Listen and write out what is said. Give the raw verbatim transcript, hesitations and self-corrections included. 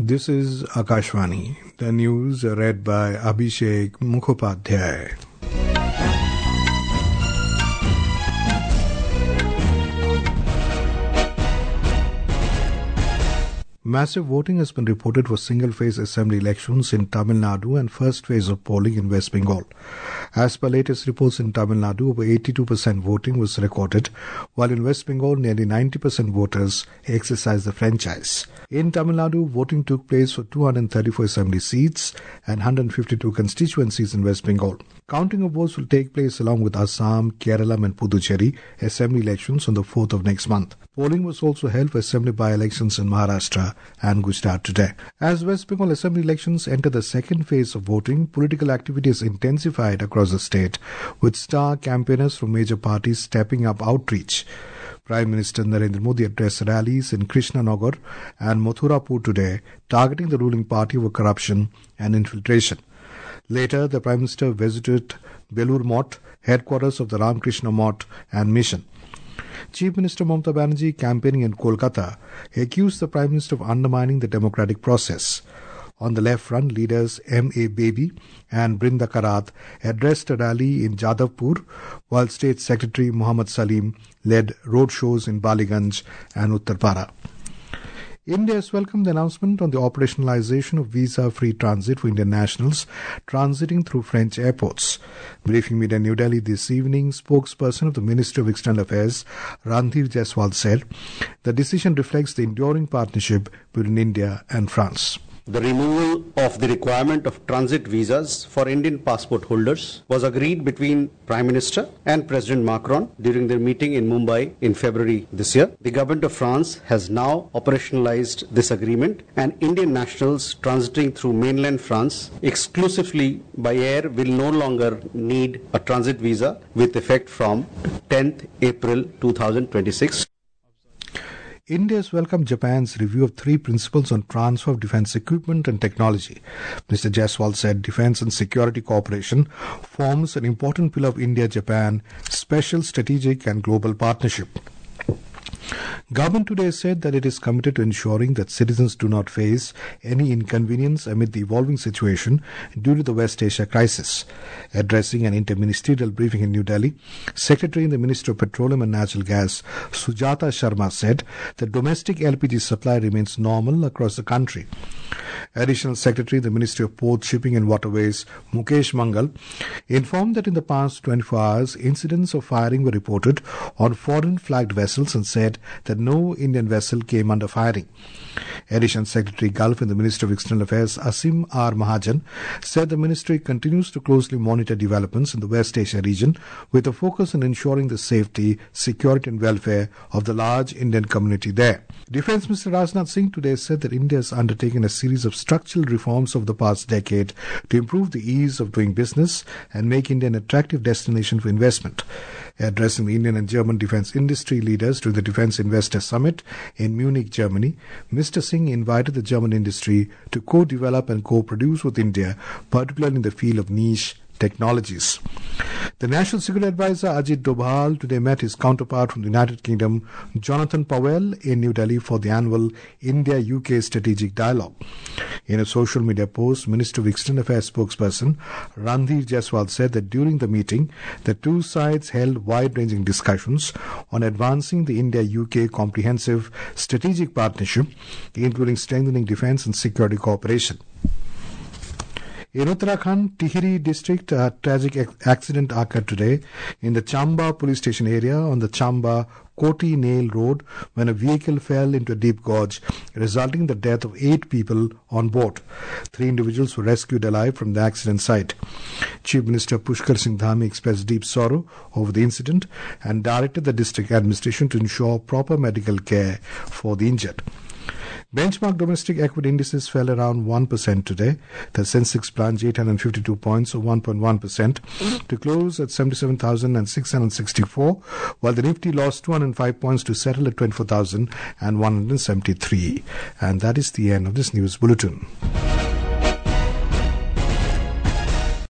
This is Akashvani. The news read by Abhishek Mukhopadhyay. Massive voting has been reported for single-phase assembly elections in Tamil Nadu and first phase of polling in West Bengal. As per latest reports, in Tamil Nadu, over eighty-two percent voting was recorded, while in West Bengal, nearly ninety percent voters exercised the franchise. In Tamil Nadu, voting took place for two hundred thirty-four assembly seats and one hundred fifty-two constituencies in West Bengal. Counting of votes will take place along with Assam, Kerala and Puducherry assembly elections on the fourth of next month. Polling was also held for assembly by-elections in Maharashtra and Gujarat today. As West Bengal assembly elections enter the second phase of voting, political activity has intensified across the state, with star campaigners from major parties stepping up outreach. Prime Minister Narendra Modi addressed rallies in Krishnanagar and Mathurapur today, targeting the ruling party over corruption and infiltration. Later, the Prime Minister visited Belur Math, headquarters of the Ramakrishna Math and Mission. Chief Minister Mamata Banerjee, campaigning in Kolkata, accused the Prime Minister of undermining the democratic process. On the left front, leaders M A Baby and Brinda Karat addressed a rally in Jadavpur, while State Secretary Muhammad Salim led roadshows in Baliganj and Uttarpara. India has welcomed the announcement on the operationalization of visa-free transit for Indian nationals transiting through French airports. Briefing media in New Delhi this evening, spokesperson of the Ministry of External Affairs, Randhir Jaiswal, said the decision reflects the enduring partnership between India and France. The removal of the requirement of transit visas for Indian passport holders was agreed between Prime Minister and President Macron during their meeting in Mumbai in February this year. The government of France has now operationalized this agreement, and Indian nationals transiting through mainland France exclusively by air will no longer need a transit visa with effect from tenth April twenty twenty-six. India has welcomed Japan's review of three principles on transfer of defense equipment and technology. Mister Jaiswal said defense and security cooperation forms an important pillar of India-Japan special strategic and global partnership. Government today said that it is committed to ensuring that citizens do not face any inconvenience amid the evolving situation due to the West Asia crisis. Addressing an interministerial briefing in New Delhi, Secretary in the Ministry of Petroleum and Natural Gas, Sujata Sharma, said that domestic L P G supply remains normal across the country. Additional Secretary in the Ministry of Port, Shipping and Waterways, Mukesh Mangal, informed that in the past twenty-four hours, incidents of firing were reported on foreign-flagged vessels and said that no Indian vessel came under firing. Additional Secretary Gulf in the Ministry of External Affairs, Asim R. Mahajan, said the ministry continues to closely monitor developments in the West Asia region with a focus on ensuring the safety, security and welfare of the large Indian community there. Defence Minister Rajnath Singh today said that India has undertaken a series of structural reforms over the past decade to improve the ease of doing business and make India an attractive destination for investment. Addressing the Indian and German defence industry leaders during the Defence Investor Summit in Munich, Germany, Mister Singh invited the German industry to co-develop and co-produce with India, particularly in the field of niche technologies. The National Security Advisor Ajit Dobhal today met his counterpart from the United Kingdom, Jonathan Powell, in New Delhi for the annual India-U K Strategic Dialogue. In a social media post, Minister of External Affairs spokesperson Randhir Jaiswal said that during the meeting, the two sides held wide-ranging discussions on advancing the India-U K comprehensive strategic partnership, including strengthening defence and security cooperation. In Uttarakhand, Tihri district, a tragic accident occurred today in the Chamba police station area on the Chamba Koti Nail Road when a vehicle fell into a deep gorge, resulting in the death of eight people on board. Three individuals were rescued alive from the accident site. Chief Minister Pushkar Singh Dhami expressed deep sorrow over the incident and directed the district administration to ensure proper medical care for the injured. Benchmark domestic equity indices fell around one percent today. The Sensex plunged eight hundred fifty-two points, or one point one percent, to close at seventy-seven thousand six hundred sixty-four, while the Nifty lost two hundred five points to settle at twenty-four thousand one hundred seventy-three. And that is the end of this news bulletin.